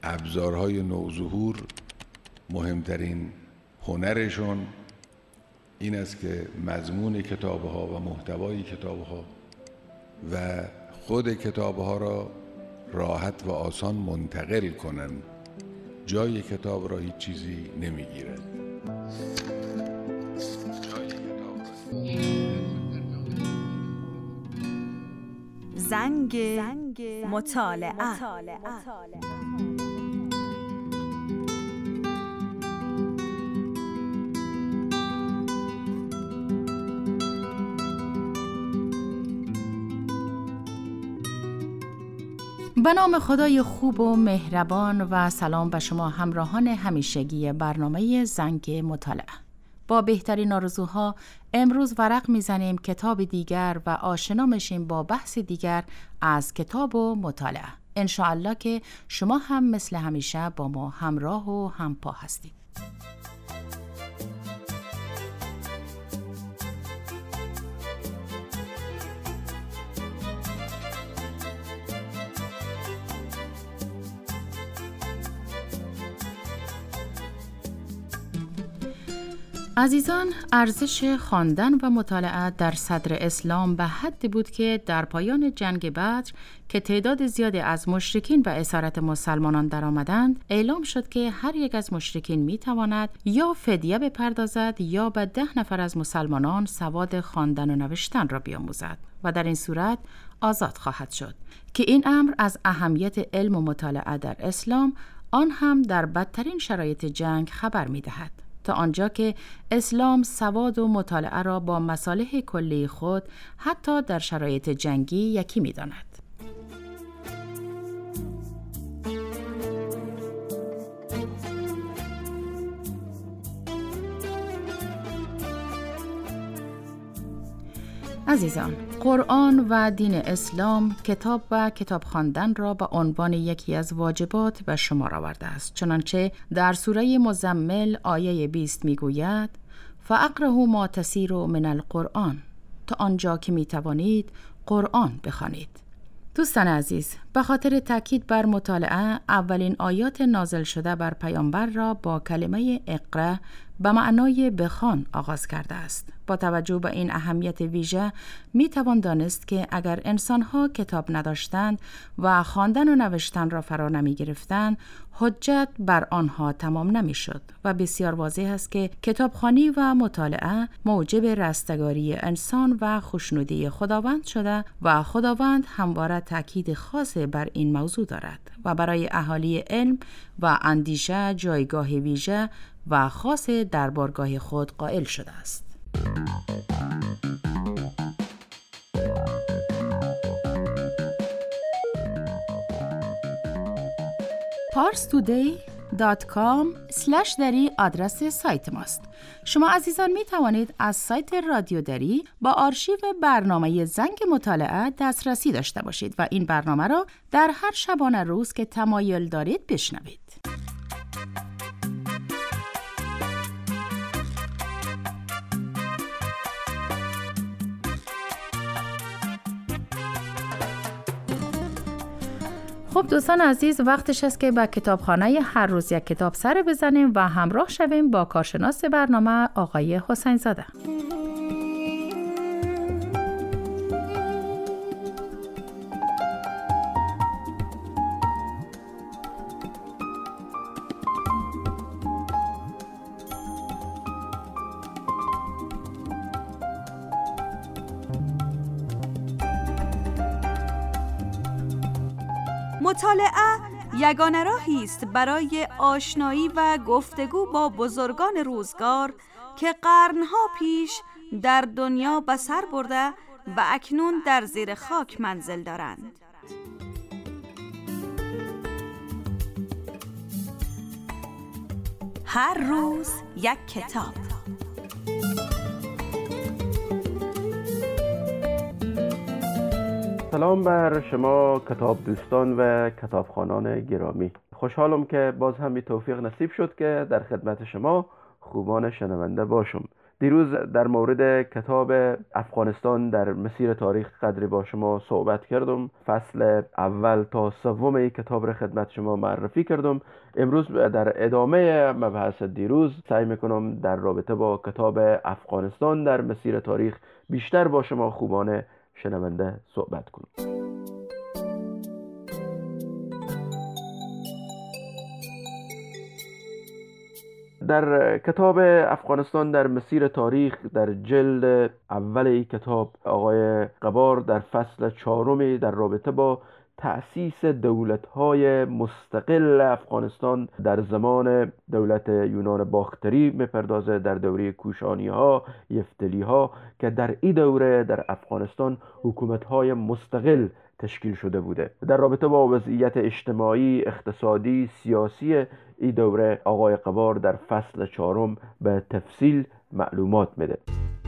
ابزارهای نوظهور مهمترین هنرشون این است که مضمون کتاب‌ها و محتوای کتاب‌ها و خود کتاب‌ها را راحت و آسان منتقل کنند. جای کتاب را هیچ چیزی نمیگیرد. زنگ مطالعه. به نام خدای خوب و مهربان و سلام به شما همراهان همیشگی برنامه زنگ مطالعه. با بهترین آرزوها امروز ورق میزنیم کتاب دیگر و آشنا میشیم با بحث دیگر از کتاب و مطالعه. انشاءالله که شما هم مثل همیشه با ما همراه و همپا هستید. عزیزان، ارزش خواندن و مطالعه در صدر اسلام به حدی بود که در پایان جنگ بدر که تعداد زیادی از مشرکین و اسارت مسلمانان در آمدند، اعلام شد که هر یک از مشرکین می تواند یا فدیه بپردازد یا به 10 نفر از مسلمانان سواد خواندن و نوشتن را بیاموزد و در این صورت آزاد خواهد شد که این امر از اهمیت علم و مطالعه در اسلام، آن هم در بدترین شرایط جنگ، خبر می دهد. تا آنجا که اسلام سواد و مطالعه را با مصالح کلی خود حتی در شرایط جنگی یکی می داند. عزیزان، قرآن و دین اسلام کتاب و کتاب خواندن را به عنوان یکی از واجبات به شمار آورده است. چنانچه در سوره مزمل آیه 20 میگوید: فاقرؤ ما تیسر من القرآن، تا آنجا که می توانید قرآن بخوانید. دوستان عزیز، به خاطر تاکید بر مطالعه، اولین آیات نازل شده بر پیامبر را با کلمه اقرأ به معنای بخوان آغاز کرده است. با توجه به این اهمیت ویژه می توان دانست که اگر انسان‌ها کتاب نداشتند و خواندن و نوشتن را فرا نمی گرفتند، حجت بر آنها تمام نمی شد و بسیار واضح است که کتابخوانی و مطالعه موجب رستگاری انسان و خوشنودی خداوند شده و خداوند همواره تاکید خاص بر این موضوع دارد و برای اهالی علم و اندیشه جایگاه ویژه و خاص در بارگاه خود قائل شده است. parstoday.com/dari آدرس سایت ماست. شما عزیزان می توانید از سایت رادیو دری با آرشیو برنامه زنگ مطالعه دسترسی داشته باشید و این برنامه را در هر شبانه روز که تمایل دارید بشنوید. خب دوستان عزیز، وقتش است که به کتابخانه هر روز یک کتاب سر بزنیم و همراه شویم با کارشناس برنامه آقای حسین زاده. مطالعه یگانه راهی است برای آشنایی و گفتگو با بزرگان روزگار که قرنها پیش در دنیا به سر برده و اکنون در زیر خاک منزل دارند. هر روز یک کتاب. سلام بر شما کتاب دوستان و کتابخوانان گرامی. خوشحالم که باز هم توفیق نصیب شد که در خدمت شما خوبان شنونده باشم. دیروز در مورد کتاب افغانستان در مسیر تاریخ قدری با شما صحبت کردم. فصل اول تا سوم این کتاب را خدمت شما معرفی کردم. امروز در ادامه مبحث دیروز سعی میکنم در رابطه با کتاب افغانستان در مسیر تاریخ بیشتر با شما خوبان شنونده صحبت کنم. در کتاب افغانستان در مسیر تاریخ در جلد اول این کتاب آقای قبار در فصل 4 در رابطه با تأسیس دولت‌های مستقل افغانستان در زمان دولت یونان باختری می‌پردازه، در دوره کوشانی‌ها، یفتلی‌ها، که در این دوره در افغانستان حکومت‌های مستقل تشکیل شده بوده. در رابطه با وضعیت اجتماعی، اقتصادی، سیاسی این دوره آقای قبار در فصل 4 به تفصیل معلومات میده.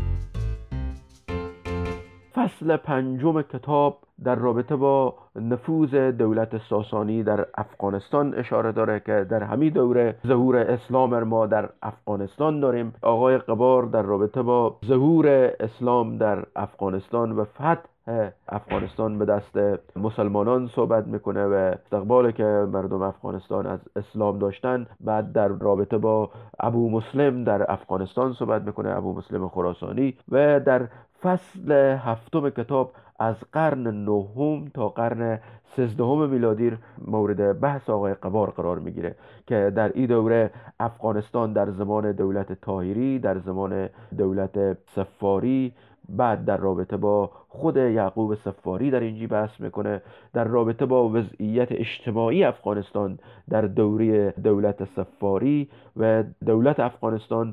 فصل 5 کتاب در رابطه با نفوذ دولت ساسانی در افغانستان اشاره داره که در همین دوره ظهور اسلام ما در افغانستان داریم. آقای قبار در رابطه با ظهور اسلام در افغانستان و فتح افغانستان به دست مسلمانان صحبت میکنه و استقبالی که مردم افغانستان از اسلام داشتن. بعد در رابطه با ابو مسلم در افغانستان صحبت میکنه، ابو مسلم خراسانی. و در فصل 7 کتاب از قرن 9 تا قرن 13 میلادی مورد بحث آقای قبار قرار میگیره که در این دوره افغانستان در زمان دولت طاهری، در زمان دولت صفاری، بعد در رابطه با خود یعقوب صفاری در اینجا بحث میکنه، در رابطه با وضعیت اجتماعی افغانستان در دوره دولت صفاری و دولت افغانستان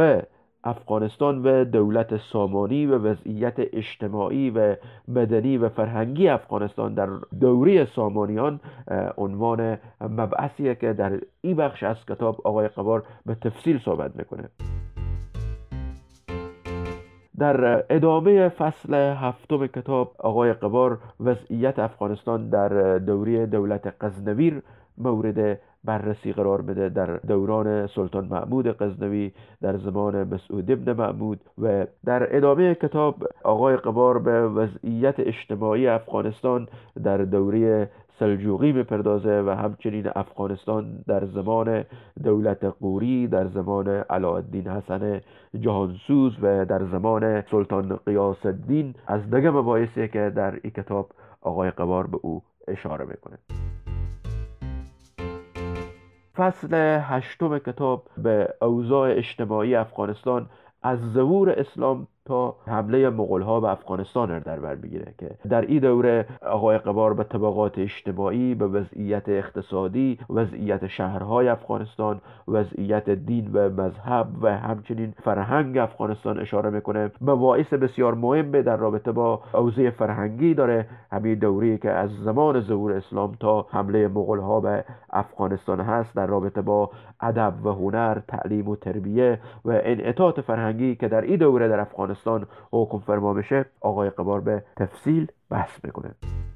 و دولت سامانی و وضعیت اجتماعی و مدنی و فرهنگی افغانستان در دوره سامانیان عنوان مبحثیه که در این بخش از کتاب آقای قبار به تفصیل صحبت میکنه. در ادامه فصل 7 کتاب آقای قبار وضعیت افغانستان در دوره دولت غزنوی مورد بررسی قرار بده، در دوران سلطان محمود غزنوی، در زمان مسعود ابن محمود. و در ادامه کتاب آقای قبار به وضعیت اجتماعی افغانستان در دوره سلجوقی میپردازه و همچنین افغانستان در زمان دولت غوری، در زمان علاءالدین حسن جهانسوز و در زمان سلطان غیاث الدین از دیگر مباحثی که در این کتاب آقای قبار به او اشاره میکنه. فصل 8 کتاب به اوضاع اجتماعی افغانستان از ظهور اسلام تا حمله مغول‌ها به افغانستان در بر میگیره که در این دوره آقای قبار به طبقات اجتماعی، به وضعیت اقتصادی، وضعیت شهرهای افغانستان، وضعیت دین و مذهب و همچنین فرهنگ افغانستان اشاره میکنه. مباحث بسیار مهم در رابطه با اوضاع فرهنگی داره همین دوره‌ای که از زمان ظهور اسلام تا حمله مغول‌ها به افغانستان هست، در رابطه با ادب و هنر، تعلیم و تربیه و انعطاف فرهنگی که در این دوره در افغانستان حکم فرما بشه آقای قبار به تفصیل بحث میکنه.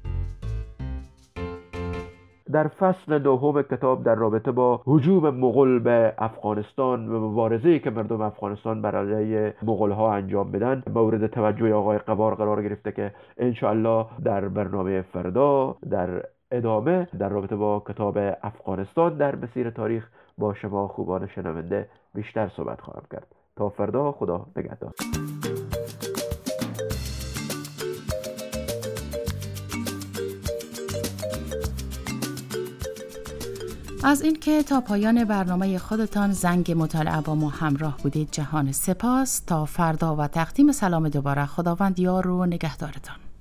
در فصل 9 کتاب در رابطه با هجوم مغول به افغانستان و مبارزه‌ای که مردم افغانستان بر علیه مغول‌ها انجام بدن مورد توجه آقای قبار قرار گرفته که انشاءالله در برنامه فردا در ادامه در رابطه با کتاب افغانستان در مسیر تاریخ با شما خوبان شنونده بیشتر صحبت خواهم کرد. تا فردا، خدا نگهدار. از اینکه تا پایان برنامه خودتان زنگ مطالعه با ما همراه بودید جهان سپاس. تا فردا و تقدیم سلام دوباره. خداوند یار و نگهدارتان.